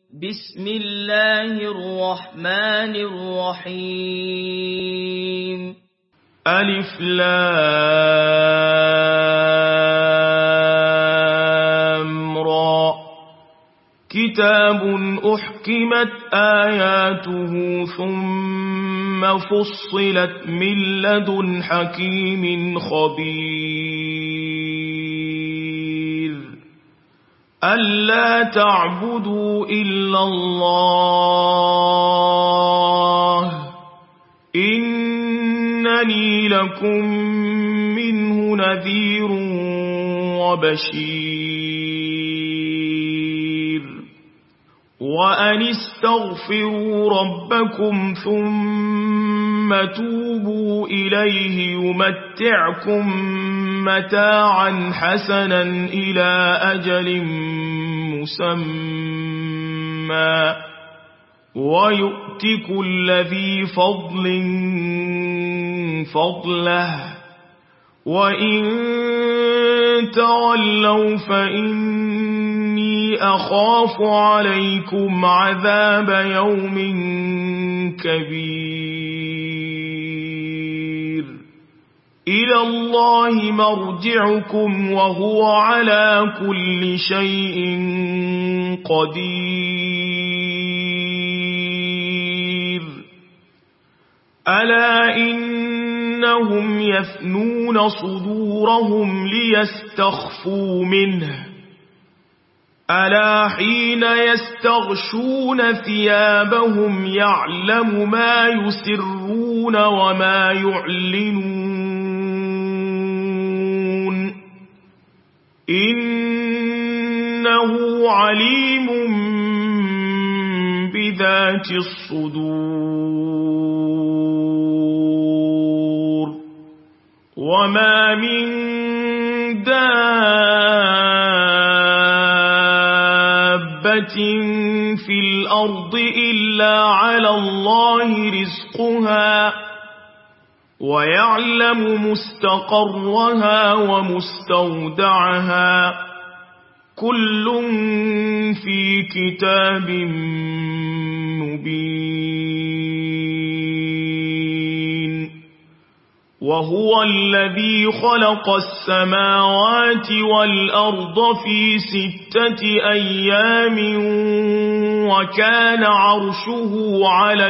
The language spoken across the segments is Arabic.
بسم الله الرحمن الرحيم ألف لام را كتاب أحكمت آياته ثم فصلت من لدن حكيم خبير ألا تعبدوا إلا الله إنني لكم منه نذير وبشير وأن استغفروا ربكم ثم توبوا إليه يمتعكم متاعا حسنا إلى أجل مسمى ويؤت كل ذي فضل فضله وإن تولوا فإني أخاف عليكم عذاب يوم كبير إلى الله مرجعكم وهو على كل شيء قدير ألا إنهم يثنون صدورهم ليستخفوا منه ألا حين يستغشون ثيابهم يعلم ما يسرون وما يعلنون إنه عليم بذات الصدور وما من دابة في الأرض إلا على الله رزقها ويعلم مستقرها ومستودعها كل في كتاب مبين وهو الذي خلق السماوات والأرض في 6 أيام وكان عرشه على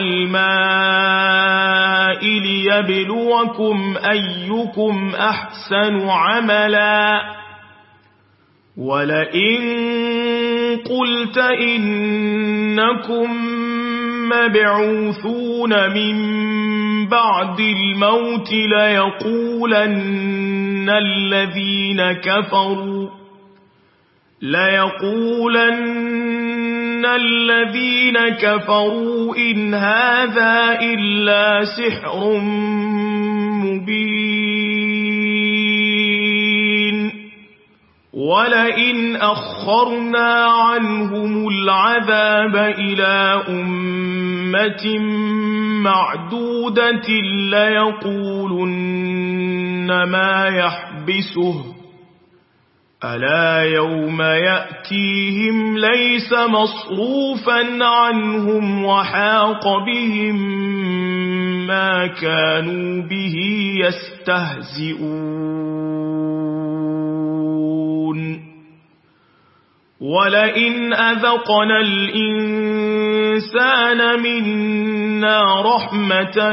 الماء ليبلوكم أيكم أحسن عملا ولئن قلت إنكم مبعوثون من بعد الموت ليقولن الذين كفروا إن هذا إلا سحر مبين ولئن أخرنا عنهم العذاب إلى أمة معدودة ليقولن ما يحبسه ألا يوم يأتيهم ليس مصروفا عنهم وحاق بهم ما كانوا به يستهزئون ولئن أذقنا الإنسان منا رحمة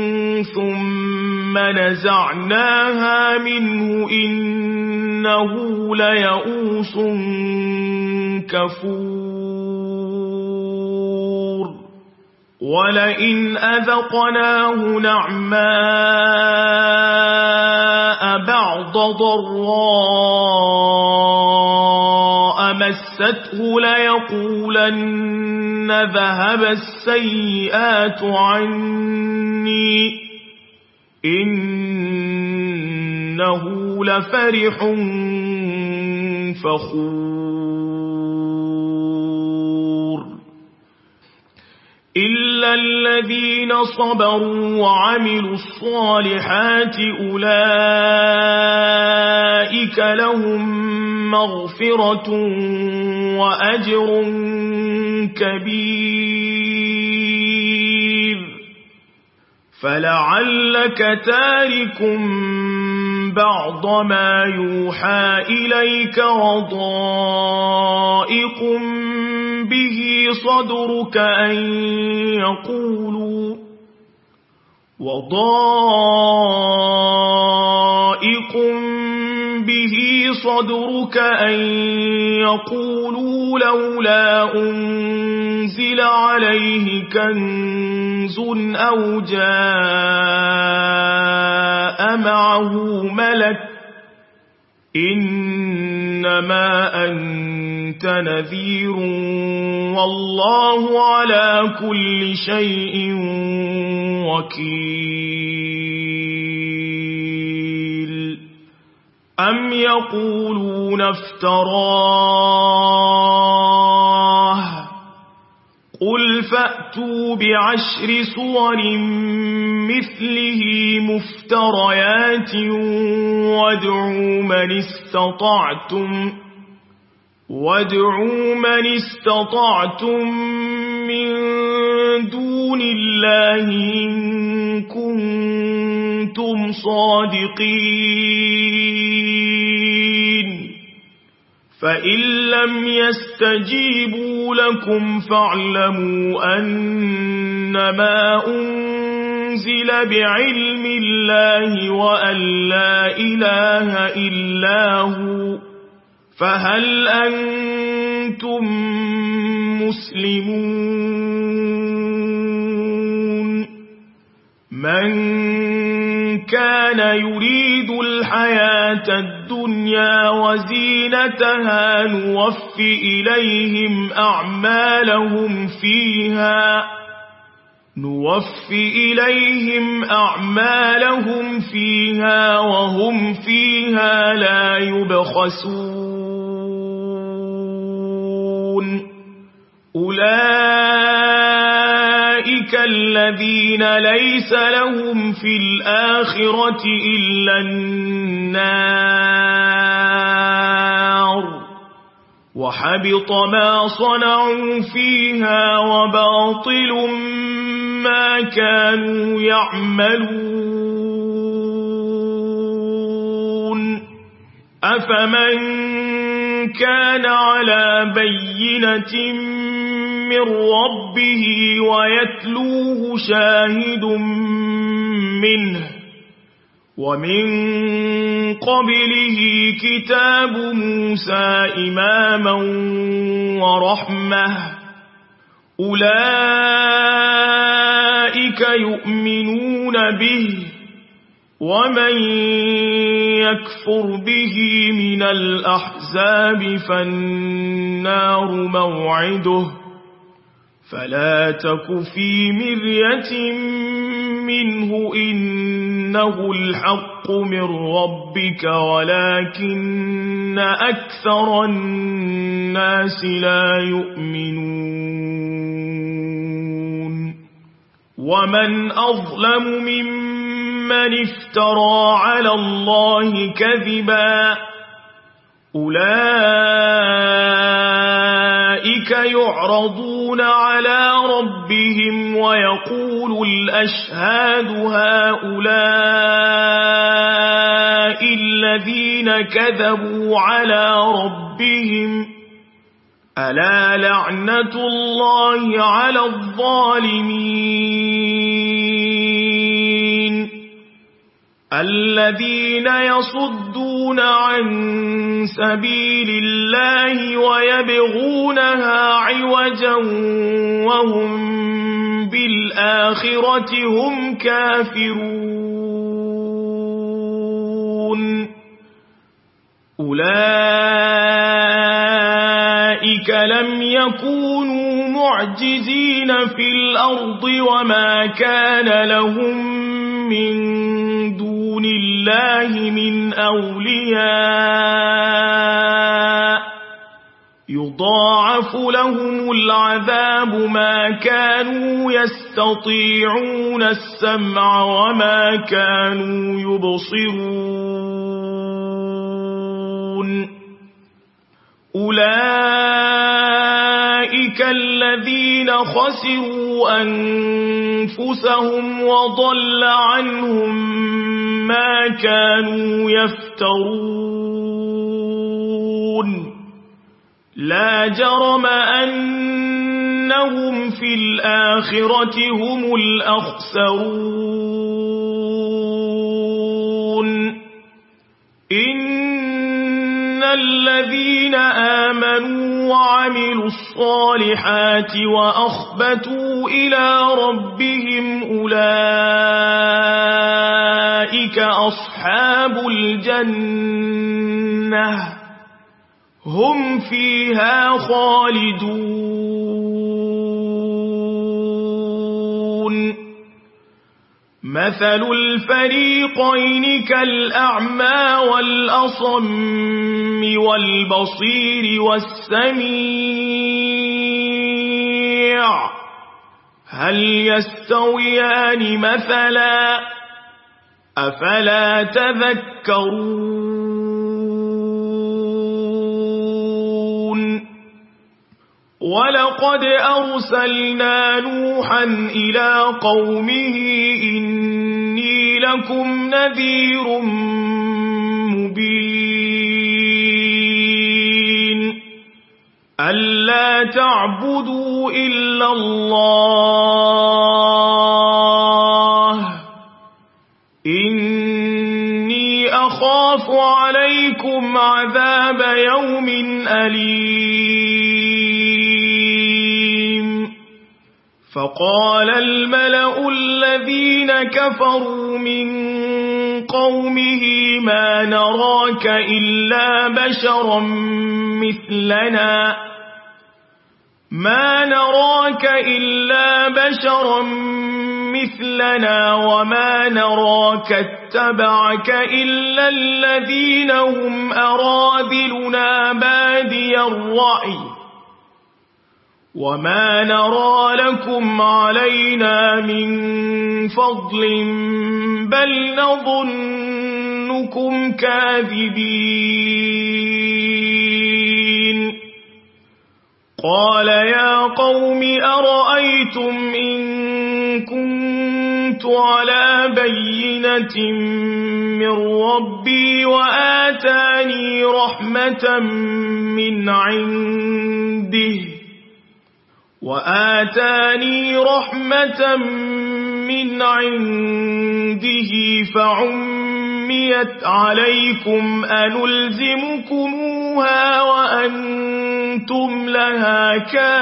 ثم نزعناها منه إنه ليئوس كفور ولئن أذقناه نعماء بعد ضراء مسته ليقولن ذهب السيئات عني إنه لفرح فخور إلا الذين صبروا وعملوا الصالحات أولئك لهم مغفرة وأجر كبير فلعلك تارك بعض ما يوحى إليك وضائق به صدرك أن يقولوا لولا أنزل عليه كنز أو جاء معه ملك إنما أنت نذير والله على كل شيء وكيل أم يقولون افتراه قل فأتوا بعشر صور مثله مفتريات وادعوا من استطعتم من دون الله إن كنتم صادقين فإن لم يستجيبوا لكم فاعلموا أنما أنزل بعلم الله وأن لا إله إلا هو فهل أنتم مسلمون من كان يريد الحياة الدنيا وزينتها نوفي إليهم أعمالهم فيها وهم فيها لا يبخسون أولئك الذين ليس لهم في الآخرة إلا النار وحبط ما صنعوا فيها وباطل ما كانوا يعملون أفمن كان على بينة من ربه ويتلوه شاهد منه ومن قبله كتاب موسى إماما ورحمة أولئك يؤمنون به ومن يكفر به من الأحزاب فالنار موعده فلا تك في مرية منه إنه الحق من ربك ولكن أكثر الناس لا يؤمنون ومن أظلم ممن افترى على الله كذبا أولئك يعرضون على ربهم ويقول الأشهاد هؤلاء الذين كذبوا على ربهم ألا لعنة الله على الظالمين الذين يصدون عن سبيل الله ويبغونها عوجا وهم بالآخرة هم كافرون أولئك لم يكونوا معجزين في الأرض وما كان لهم من دون الله من أولياء يضاعف لهم العذاب ما كانوا يستطيعون السمع وما كانوا يبصرون أولئك الذين خسروا أنفسهم وضل عنهم ما كانوا يفترون لا جرم أنهم في الآخرة هم الأخسرون إن الذين آمنوا وعملوا الصالحات وأخبتوا إلى ربهم أولئك أصحاب الجنة هم فيها خالدون مثل الفريقين كالأعمى والأصم والبصير والسميع هل يستويان مثلا أفلا تذكرون ولقد أرسلنا نوحا إلى قومه إني لكم نذير مبين ألا تعبدوا إلا الله إني أخاف عليكم عذاب يوم أليم فقال الملأ الذين كفروا من قومه ما نراك إلا بشرا مثلنا وما نراك اتبعك إلا الذين هم أراذلنا بادي الرأي وما نرى لكم علينا من فضل بل نظنكم كاذبين قال يا قوم أرأيتم إن كنت على بينة من ربي وآتاني رحمة من عنده فعميت عليكم أنلزمكموها وأنتم لها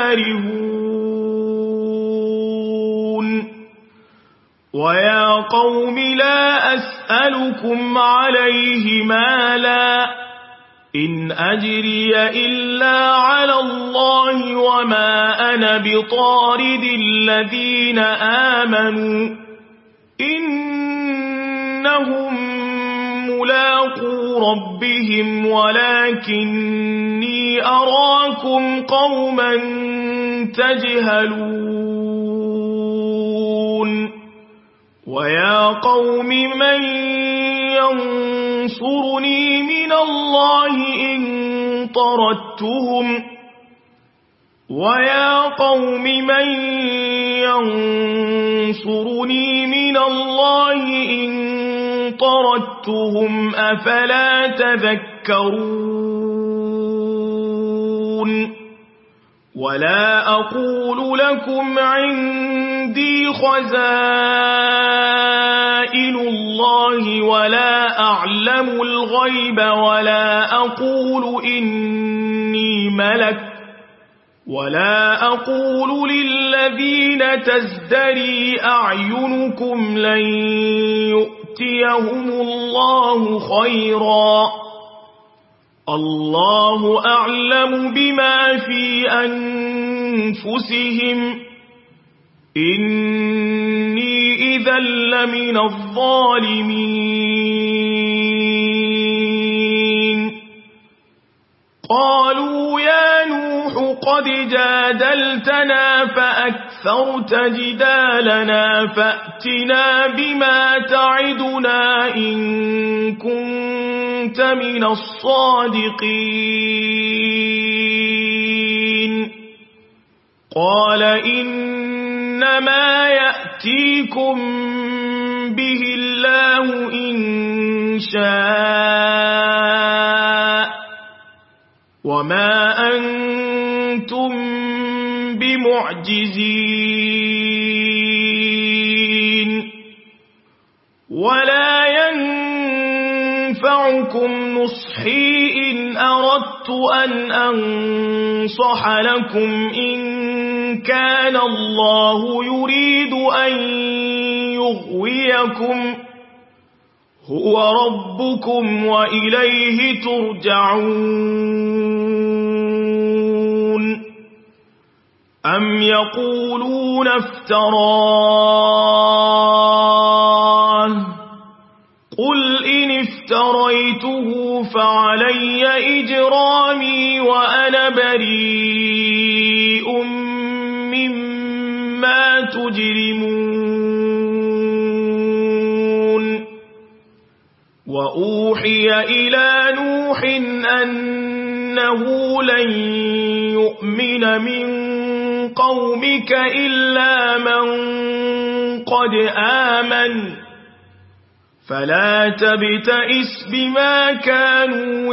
كارهون ويا قوم لا أسألكم عليه مالا إن أجري إلا على الله وما أنا بطارد الذين آمنوا إنهم ملاقو ربهم ولكني أراكم قوما تجهلون ويا قوم من ينصرني من الله إن طردتهم أفلا تذكرون ولا أقول لكم عندي خزائن الله ولا أعلم الغيب ولا أقول إني ملك ولا أقول للذين تزدري أعينكم لن يؤتيهم الله خيرا الله أعلم بما في أنفسهم إني إذا لمن الظالمين قالوا يا نوح قد جادلتنا فأكثرت جدالنا فأتنا بما تعدنا إن كنت من الصادقين قال إنما يأتيكم به الله إن شاء وما أنتم بمعجزين ولا ينفعكم نصحي إن أردت أن أنصح لكم إن كان الله يريد أن يغويكم هو ربكم وإليه ترجعون أم يقولون افتراه قل إن افتريته فعلي إجرامي وأنا بريء مما تجرمون وأوحي إلى نوح أنه لن يؤمن من قومك إلا من قد آمن فلا تبتئس بما كانوا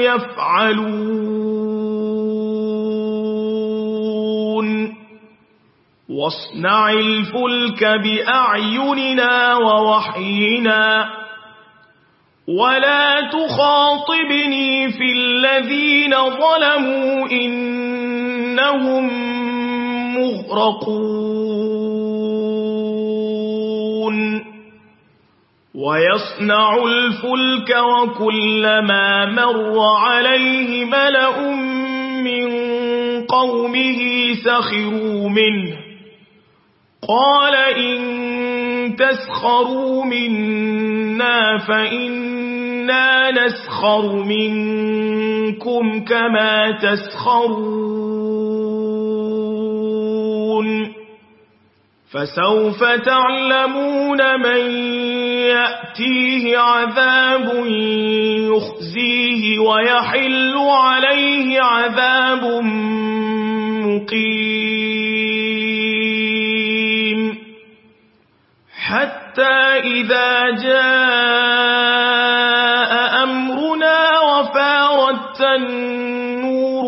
يفعلون واصنع الفلك بأعيننا ووحينا ولا تخاطبني في الذين ظلموا إنهم مغرقون ويصنع الفلك وكلما مر عليه ملأ من قومه سخروا منه قال إن تسخروا منا فإنا نسخر منكم كما تسخرون فسوف تعلمون من يأتيه عذاب يخزيه ويحل عليه عذاب مقيم حتى إذا جاء أمرنا وفارت النور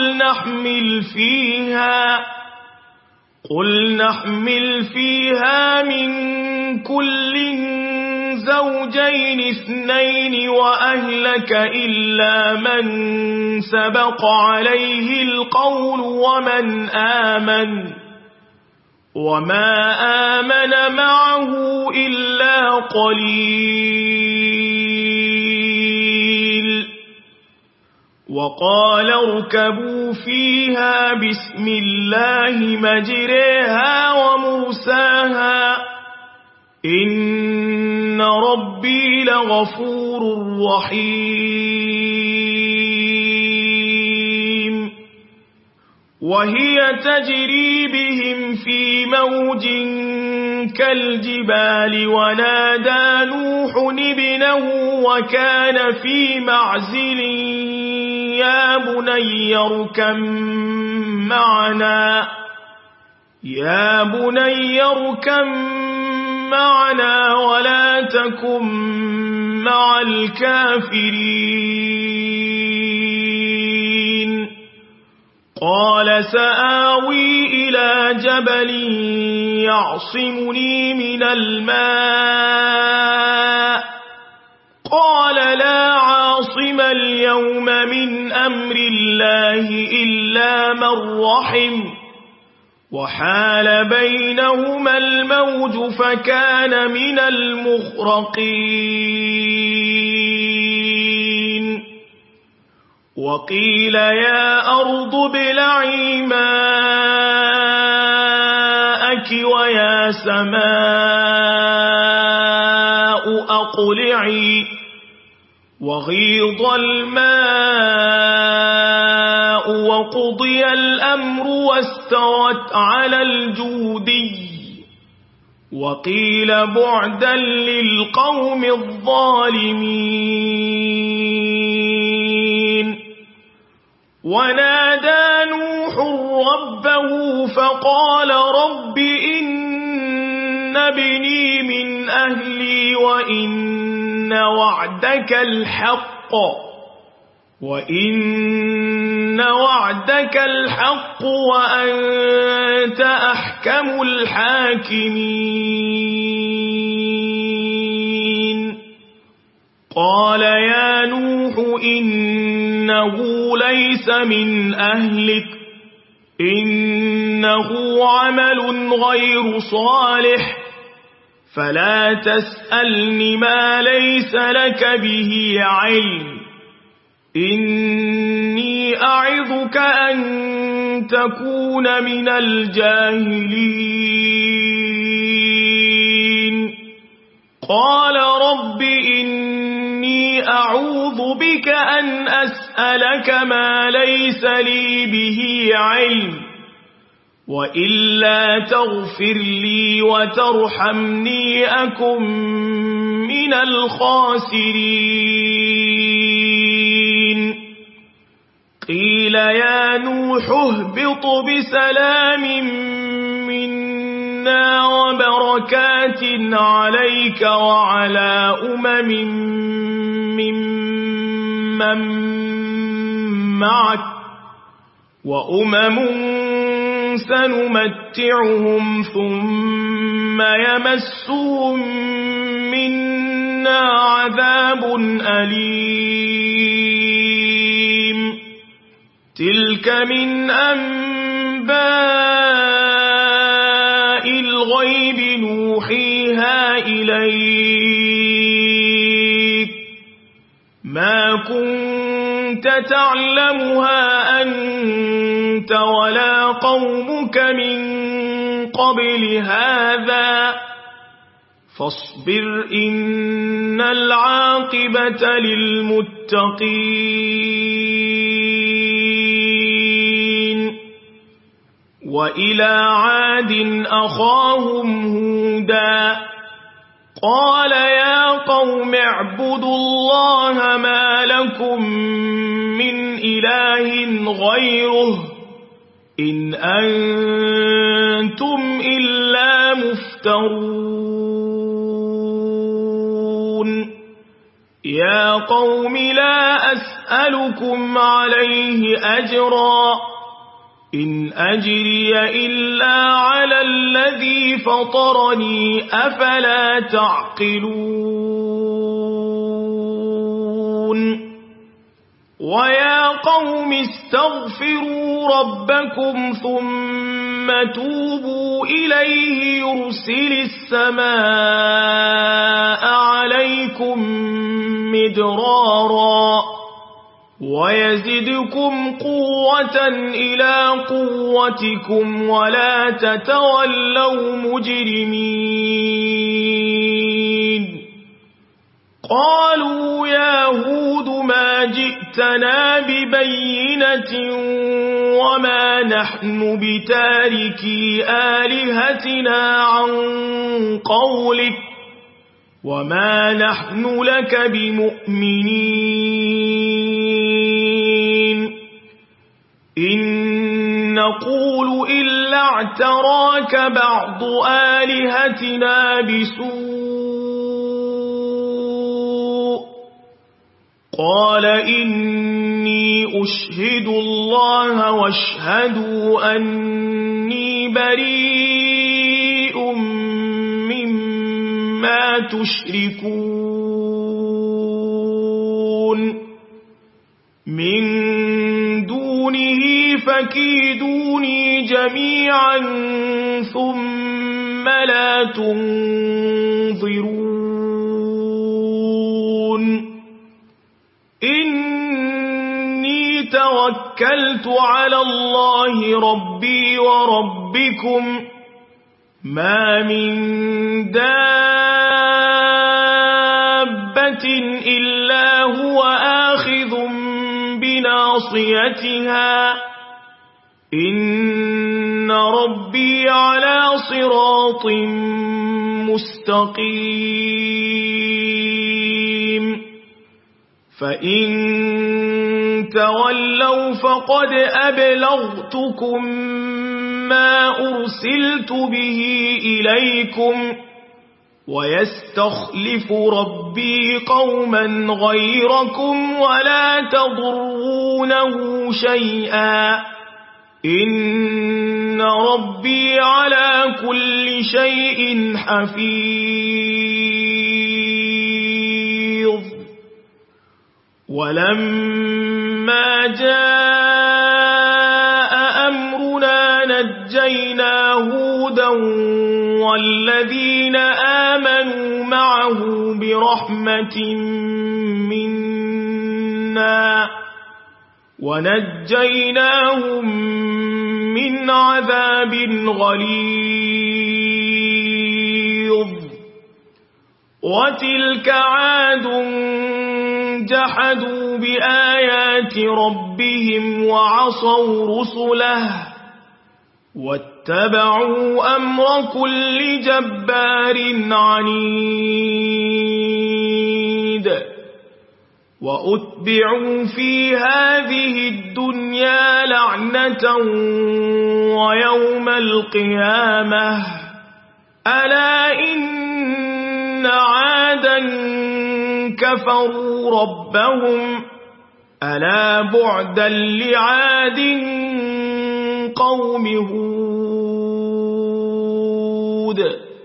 قل نحمل فيها من كل زوجين اثنين وأهلك إلا من سبق عليه القول وما آمن معه إلا قليل وقال اركبوا فيها بسم الله مجريها ومرساها إن ربي لغفور رحيم وهي تجري بهم في موج كالجبال ونادى نوح ابنه وكان في معزل يا بني اركب معنا ولا تكن مع الكافرين قال سآوي إلى جبل يعصمني من الماء قال لا عاصم اليوم من أمر الله إلا من رحم وحال بينهما الموج فكان من المغرقين وقيل يا أرض ابلعي ماءك ويا سماء أقلعي وغيض الماء وقضي الأمر واستوت على الجودي وقيل بعدا للقوم الظالمين ونادى نوح ربه فقال رب إن ابني من أهلي وإن وعدك الحق وأنت أحكم الحاكمين قال يا نوح إنه ليس من أهلك إنه عمل غير صالح فلا تسألني ما ليس لك به علم إني أعظك أن تكون من الجاهلين قال رب إني أعوذ بك أن أسألك ما ليس لي به علم وإلا تغفر لي وترحمني أكن من الخاسرين قيل يا نوح اهبط بسلام منا وبركات عليك وعلى ممن معك وأمم سنمتعهم ثم يمسهم منا عذاب أليم تلك من أنباء الغيب نوحيها إليك ما كنت تعلمها أنت ولا قومك من قبل هذا فاصبر إن العاقبة للمتقين وإلى عاد أخاهم هودا قال يا قوم اعبدوا الله ما لكم من إله غيره إن أنتم إلا مفترون يا قوم لا أسألكم عليه أجرا إن أجري إلا على الذي فطرني أفلا تعقلون ويا قوم استغفروا ربكم ثم توبوا إليه يرسل السماء عليكم مدرارا ويزدكم قوة إلى قوتكم ولا تتولوا مجرمين قالوا يا هود ما جئتنا ببينة وما نحن بتاركي آلهتنا عن قولك وما نحن لك بمؤمنين إن نقول إلا اعتراك بعض آلهتنا بسوء قال إني أشهد الله واشهدوا أني بريء مما تشركون من دونه فكيدوني جميعا ثم لا تنظرون إني توكلت على الله ربي وربكم ما من دابة إلا هو آخذ بناصيتها إن ربي على صراط مستقيم فإن تولوا فقد أبلغتكم ما أرسلت به إليكم ويستخلف ربي قوما غيركم ولا تضرونه شيئا إن ربي على كل شيء حفيظ ولما جاء أمرنا نجينا هودا والذين آمنوا معه برحمة منا ونجيناهم من عذاب غليظ وتلك عاد جحدوا بآيات ربهم وعصوا رسله واتبعوا أمر كل جبار عنيد وأتبعوا في هذه الدنيا لعنة ويوم القيامة ألا إن عادا كفروا ربهم ألا بعدا لعاد قوم هود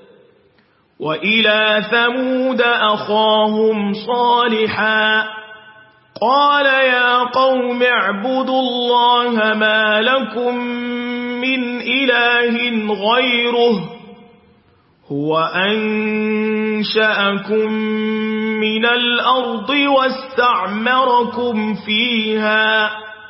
وإلى ثمود أخاهم صالحا قال يا قوم اعبدوا الله ما لكم من إله غيره هو أنشأكم من الأرض واستعمركم فيها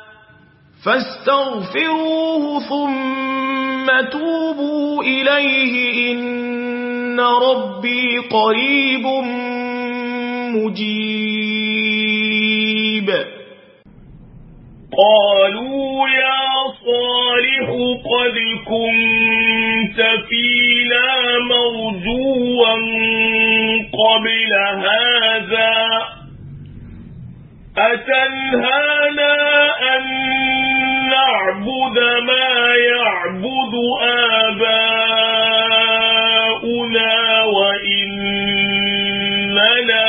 فاستغفروه ثم توبوا إليه إن ربي قريب مجيب قالوا يا صالح قد كنت فينا مرجوا قبل هذا أتنهانا أن نعبد ما يعبد آباؤنا وإننا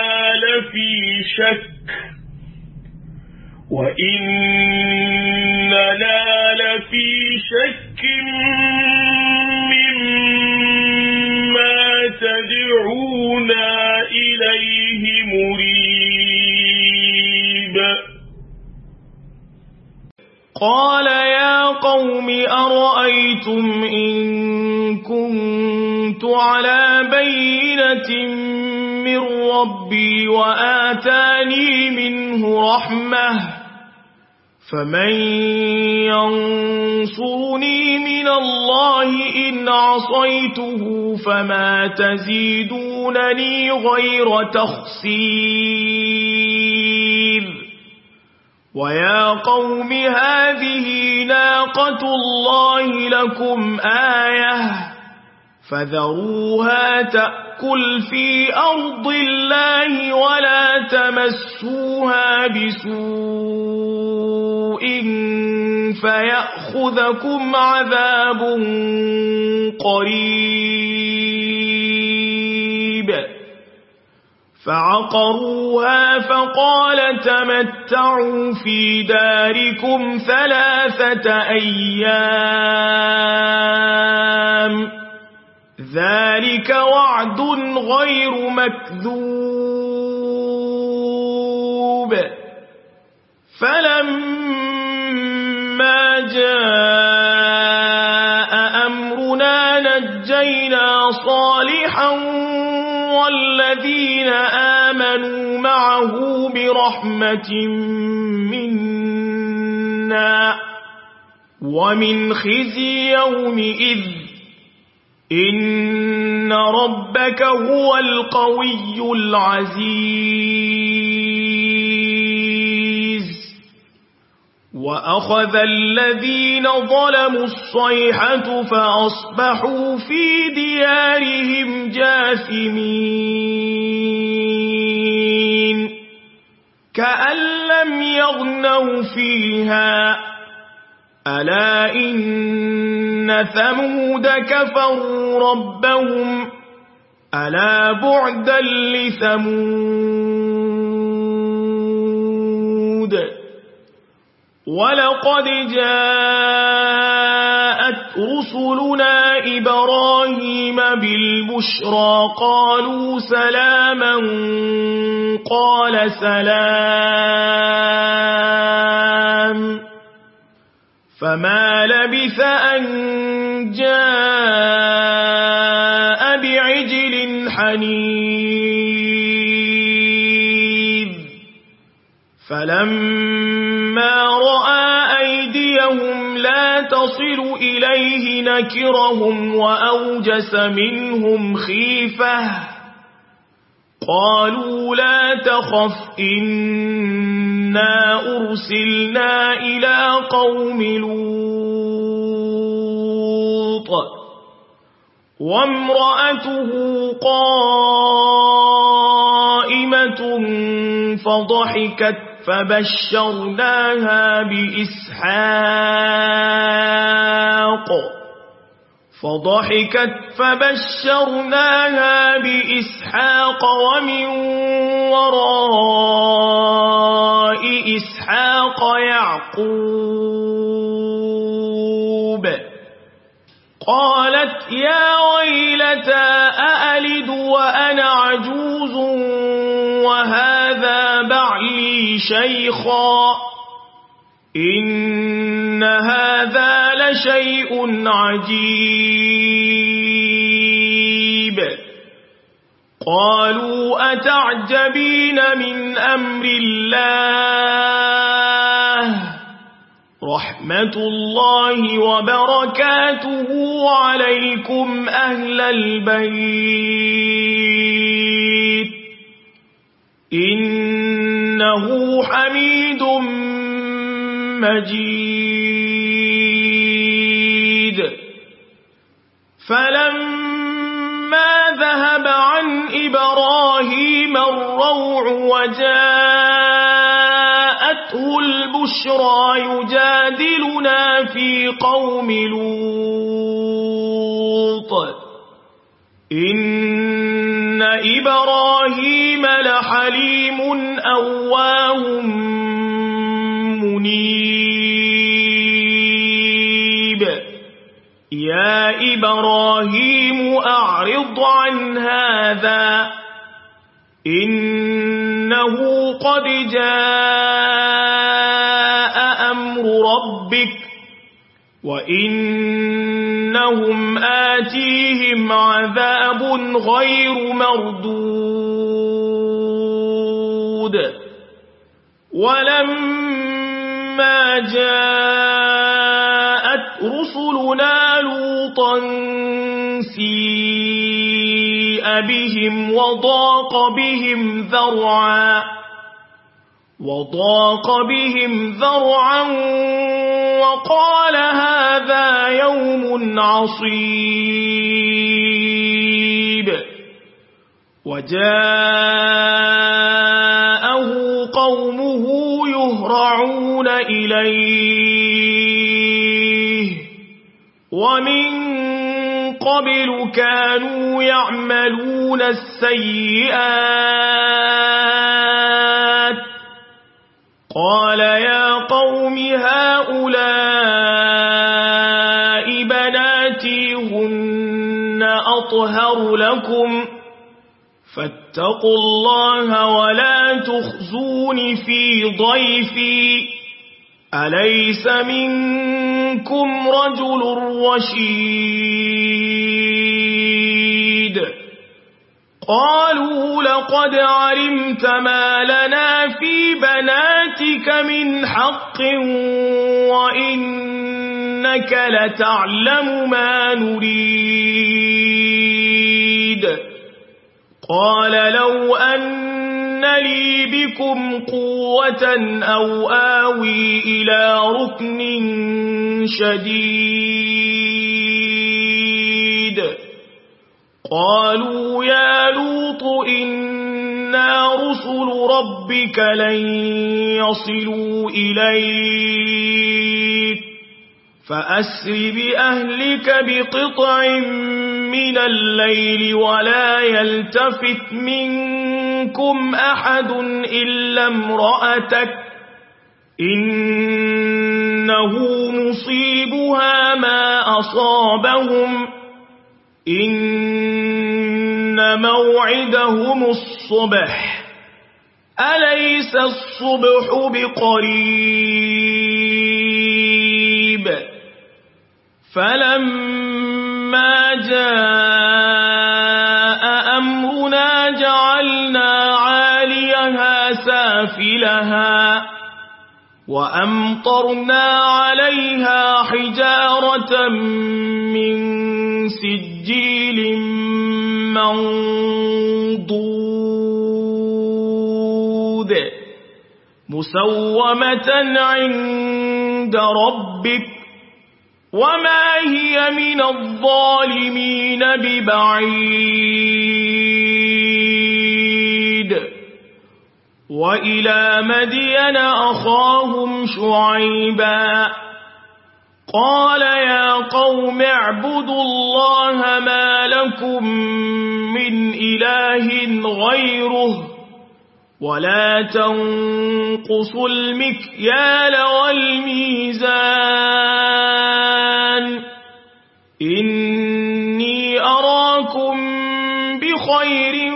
لفي شك مما تدعونا إليه مريب قال يا قوم أرأيتم إن كنت على بينة من ربي وآتاني منه رحمة فمن ينصرني من الله إن عصيته فما تزيدونني غير تخسير ويا قوم هذه ناقة الله لكم آية فذروها تأكل في أرض الله ولا تمسوها بسوء فيأخذكم عذاب قريب فعقروها فقال تمتعوا في داركم 3 أيام ذلك وعد غير مكذوب فلما جاء أمرنا نجينا صالحا والذين آمنوا معه برحمة منا ومن خزي يومئذ إن ربك هو القوي العزيز وأخذ الذين ظلموا الصيحة فأصبحوا في ديارهم جاثمين كأن لم يغنوا فيها ألا إن ثمود كفروا ربهم ألا بعدا لثمود ولقد جاءت رسلنا إبراهيم بالبشرى قالوا سلاما قال سلام فما لبث أن جاء بعجل حنيذ فلما رأى أيديهم لا تصل إليه نكرهم وأوجس منهم خيفة قالوا لا تخف إنا أرسلنا إلى قوم لوط وامرأته قائمة فضحكت فبشرناها بإسحاق ومن وراء إسحاق يعقوب قالت يا ويلتى أألد وأنا عجوز وهذا بعلي شيخا إن هذا لشيء عجيب قالوا أتعجبين من أمر الله رحمة الله وبركاته عليكم أهل البيت إنه حميد مجيد فلما ذهب عن إبراهيم الروع وجاءته البشرى يجادلنا في قوم لوط إن إبراهيم لحليم أواه منيب يا إبراهيم أعرض عن هذا إنه قد جاء أمر ربك وإنهم آتيهم عذاب غير مردود ولما جاءت رسلنا لوطا سيء بهم وضاق بهم ذرعا وقال هذا يوم عصيب وجاءه قومه يهرعون إليه ومن قبل كانوا يعملون السيئات قال يا قوم هؤلاء بناتي هن أطهر لكم فاتقوا الله ولا تخزون في ضيفي أليس منكم رجل رشيد قالوا لقد علمت ما لنا في بناتك من حق وإنك لتعلم ما نريد قال لو أن لي بكم قوة أو آوي إلى ركن شديد قالوا يا لوط إنا رسل ربك لن يصلوا إليك فأسر بأهلك بقطع من الليل ولا يلتفت منكم أحد إلا امرأتك إنه مصيبها ما أصابهم إن موعدهم الصبح أليس الصبح بقريب فلما جاء أمرنا جعلنا عاليها سافلها وأمطرنا عليها حجارة من سجيل منضود مسومة عند ربك وما هي من الظالمين ببعيد وإلى مدين أخاهم شعيبا قال يا قوم اعبدوا الله ما لكم من إله غيره ولا تنقصوا المكيال والميزان إني أراكم بخير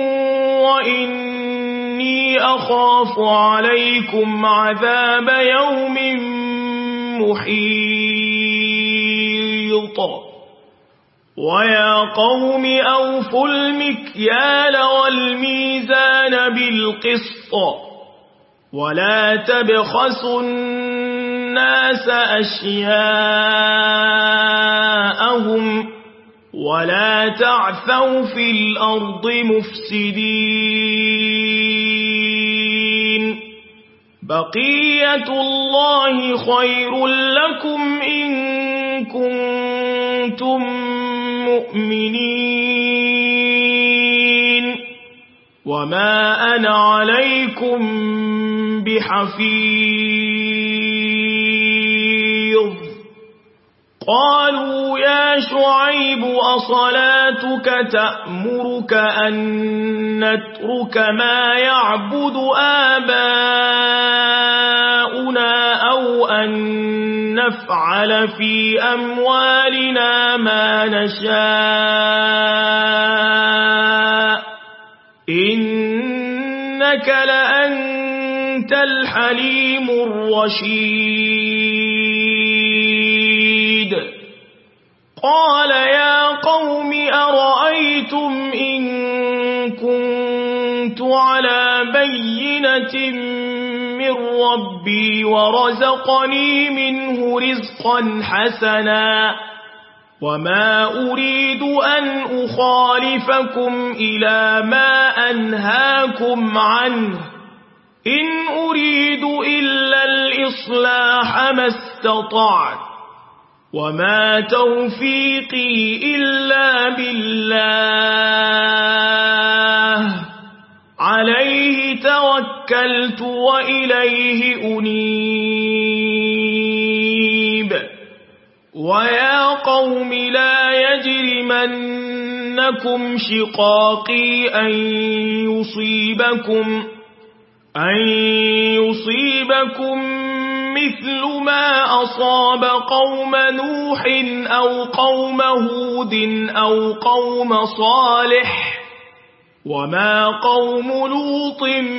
وإني أخاف عليكم عذاب يوم محيط ويا قوم أوفوا المكيال والميزان بالقسط ولا تبخسوا الناس أشياءهم ولا تعثوا في الأرض مفسدين بقية الله خير لكم إن كنتم مؤمنين وما أنا عليكم بحفيظ قالوا يا شعيب أصلاتك تأمرك أن نترك ما يعبد آباؤنا أو أن نفعل في أموالنا ما نشاء إنك لأنت الحليم الرشيد قال يا قوم أرأيتم إن كنت على بينة من ربي ورزقني منه رزقا حسنا وما أريد أن أخالفكم إلى ما أنهاكم عنه إن أريد إلا الإصلاح ما استطعت وما توفيقي إلا بالله عليه توكلت وإليه أنيب ويا قوم لا يجرمنكم شقاقي أن يصيبكم مثل ما أصاب قوم نوح أو قوم هود أو قوم صالح وما قوم لوط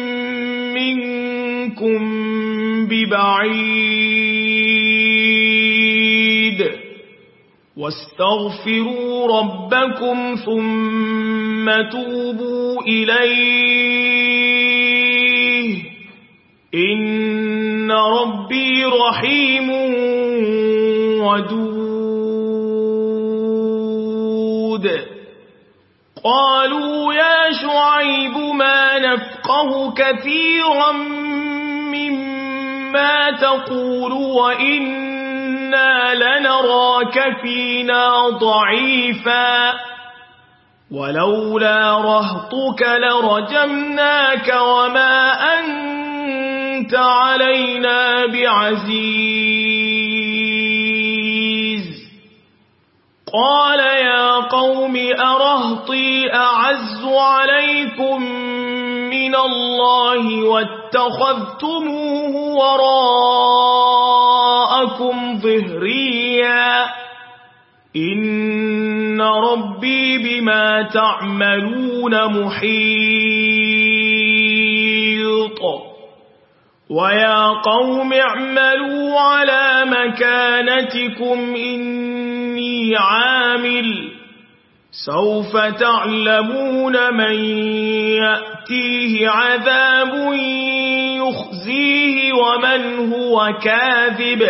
منكم ببعيد واستغفروا ربكم ثم توبوا إليه إن ربي رحيم ودود قالوا يا شعيب ما نفقه كثيرا مما تقول وإنا لنراك فينا ضعيفا ولولا رهطك لرجمناك وما أنت علينا بعزيز قال يا قوم أرهطي أعز عليكم من الله واتخذتموه وراءكم ظهريا إن ربي بما تعملون محيط ويا قوم اعملوا على مكانتكم إني عامل سوف تعلمون من يأتيه عذاب يخزيه ومن هو كاذب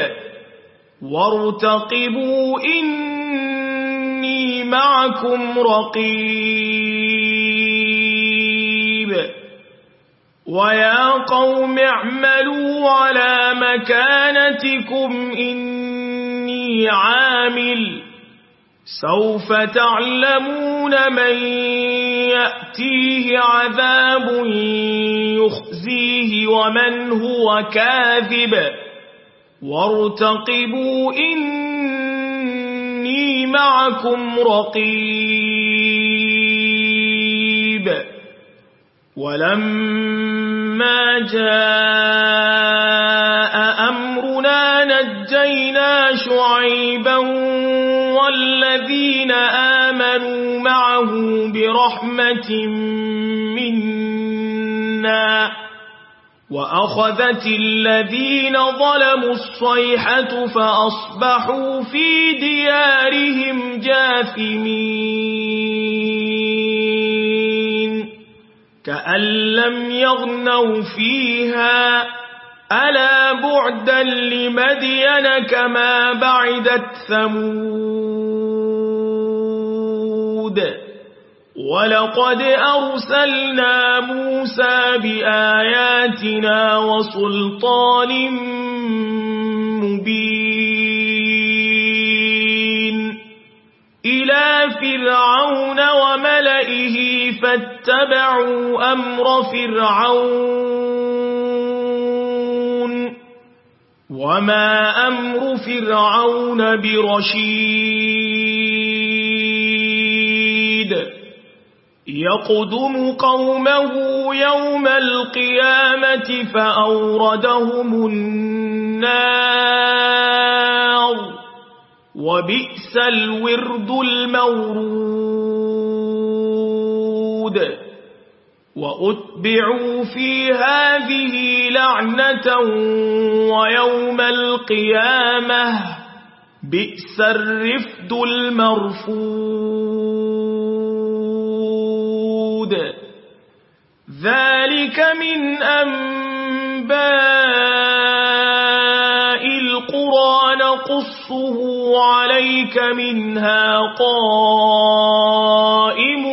وارتقبوا إني معكم رقيب ويا قوم اعملوا على مكانتكم إني عامل سوف تعلمون من يأتيه عذاب يخزيه ومن هو كاذب وارتقبوا إني معكم رقيب ولما جاء أمرنا نجينا شعيبا والذين آمنوا معه برحمة منا وأخذت الذين ظلموا الصيحة فأصبحوا في ديارهم جاثمين كأن لم يغنوا فيها ألا بعدا لمدين كما بعدت ثمود ولقد أرسلنا موسى بآياتنا وسلطان مبين إلى فرعون وملئه فاتبعوا أمر فرعون وما أمر فرعون برشيد يقدم قومه يوم القيامة فأوردهم النار وبئس الورد المورود وأتبعوا في هذه لعنة ويوم القيامة بئس الرفد المرفود ذلك من أنباء القرى نقصه عليك منها قائم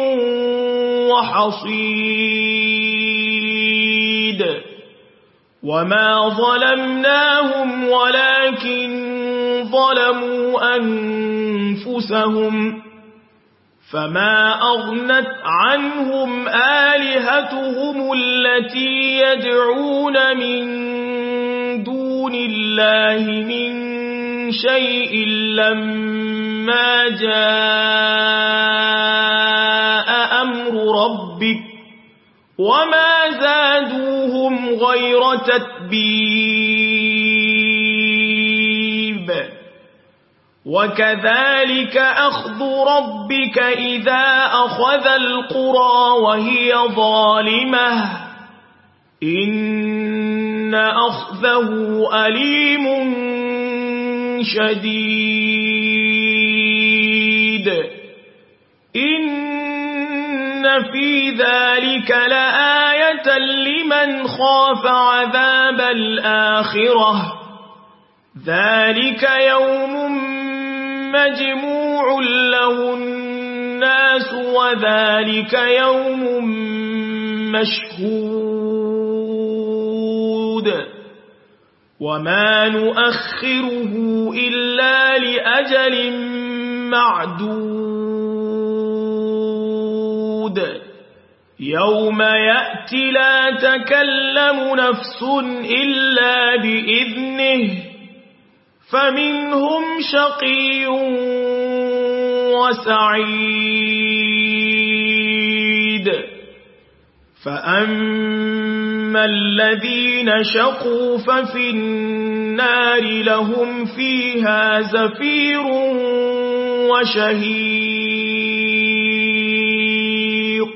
وحصيد وما ظلمناهم ولكن ظلموا أنفسهم فما أغنت عنهم آلهتهم التي يدعون من دون الله من شيء لما جاء أمر ربك وما زادوهم غير تتبيب وكذلك أخذ ربك إذا أخذ القرى وهي ظالمة إن أخذه أليم شديد إن في ذلك لآية لمن خاف عذاب الآخرة ذلك يوم مجموع له الناس وذلك يوم مشهود وما نؤخره إلا لأجل معدود يوم يأتي لا تكلم نفس إلا بإذنه فمنهم شقي وسعيد فأما الذين شقوا ففي النار لهم فيها زفير وشهيق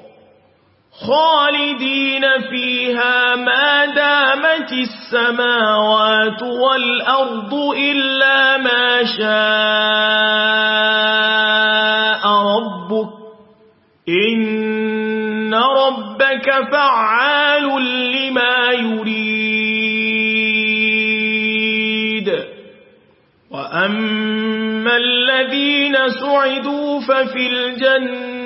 خالدين فيها ما دامت السماوات والأرض إلا ما شاء ربك إن ربك فعال لما يريد وأما الذين سعدوا ففي الجنة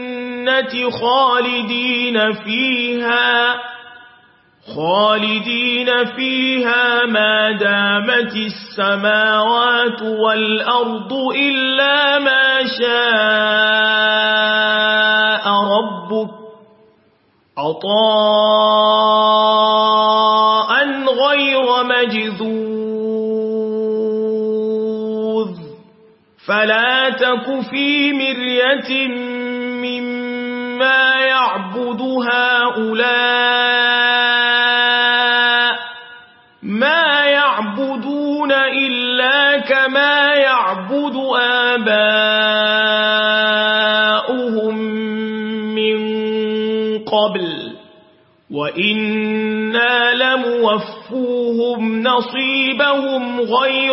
خالدين فيها ما دامت السماوات والأرض إلا ما شاء ربك عطاء غير مجذوذ فلا تك في مرية مما يعبد هؤلاء ما يعبدون إلا كما يعبد آباؤهم من قبل وإنا لموفوهم نصيبهم غير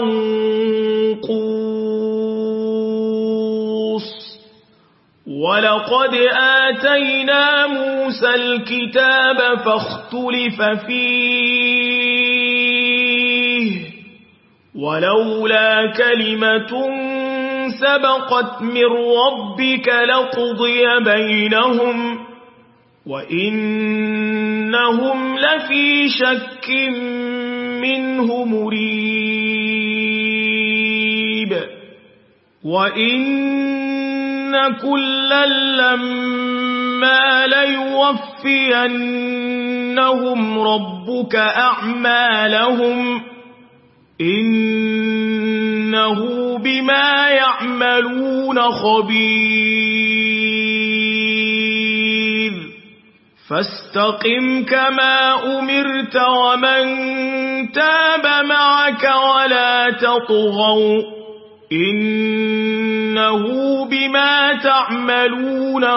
منقوص ولقد آتينا موسى الكتاب فاختلف فيه ولولا كلمة سبقت من ربك لقضي بينهم وإنهم لفي شك منه مريب وإن كلا لما ليوفينهم ربك أعمالهم إنه بما يعملون خبير فاستقم كما أمرت ومن تاب معك ولا تطغوا إنه بما تعملون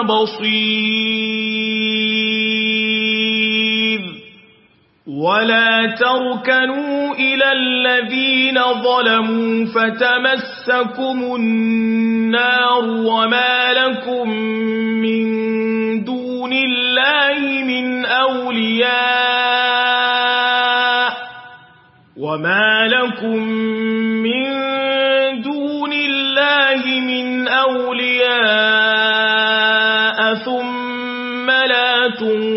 بصير ولا تركنوا إلى الذين ظلموا فتمسكم النار وما لكم من دون الله من أولياء ثم لا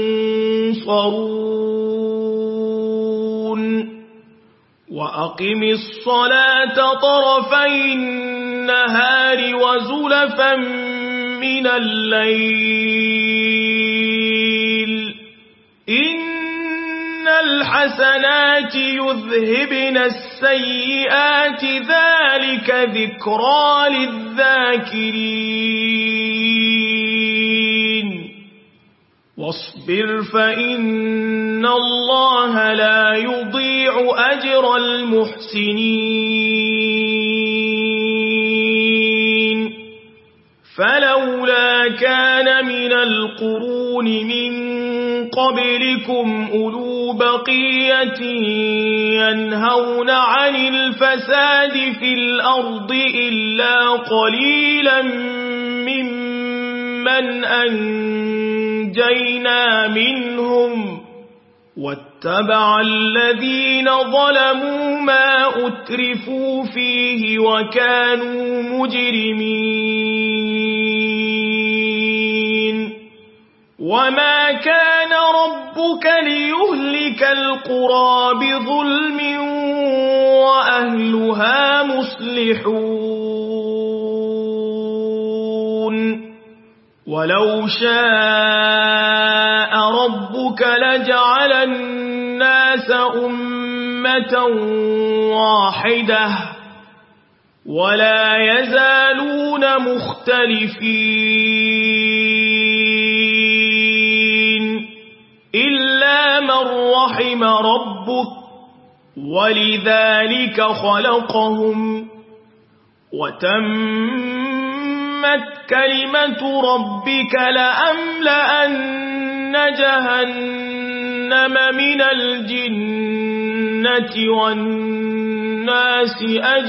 تنصرون وأقم الصلاة طرفي النهار وزلفا من الليل إن الحسنات يذهبن السيئات ذلك ذكرى للذاكرين واصبر فإن الله لا يضيع أجر المحسنين فلولا كان من القرون من قبلكم أولو بقية ينهون عن الفساد في الأرض إلا قليلا ممن أنجينا منهم واتبع الذين ظلموا ما أترفوا فيه وكانوا مجرمين وما كان ربك ليهلك القرى بظلم وأهلها مصلحون ولو شاء ربك لجعل الناس أمة واحدة ولا يزالون مختلفين إلا من رحم ربك ولذلك خلقهم وتمت كلمة ربك لأملأن جهنم من الجنة والناس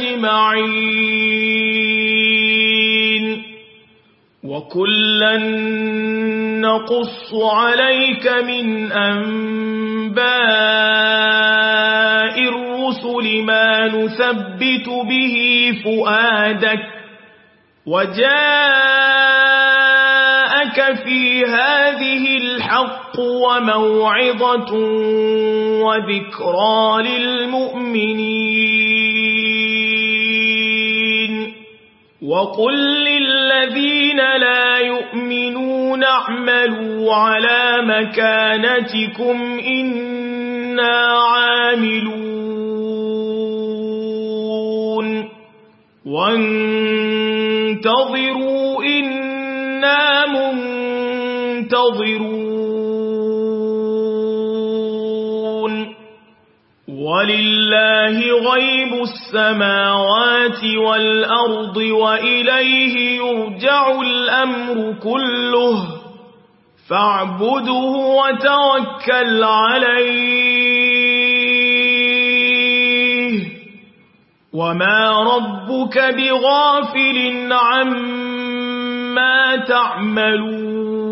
أجمعين وكلا نقص عليك من أنباء الرسل ما نثبت به فؤادك وجاءك في هذه الحق وموعظة وذكرى للمؤمنين وقل للذين لا يؤمنون اعملوا على مكانتكم إنا عاملون وانتظروا إنا منتظرون ولله غيب السماوات والأرض وإليه يرجع الأمر كله فاعبده وتوكل عليه وما ربك بغافل عما تعملون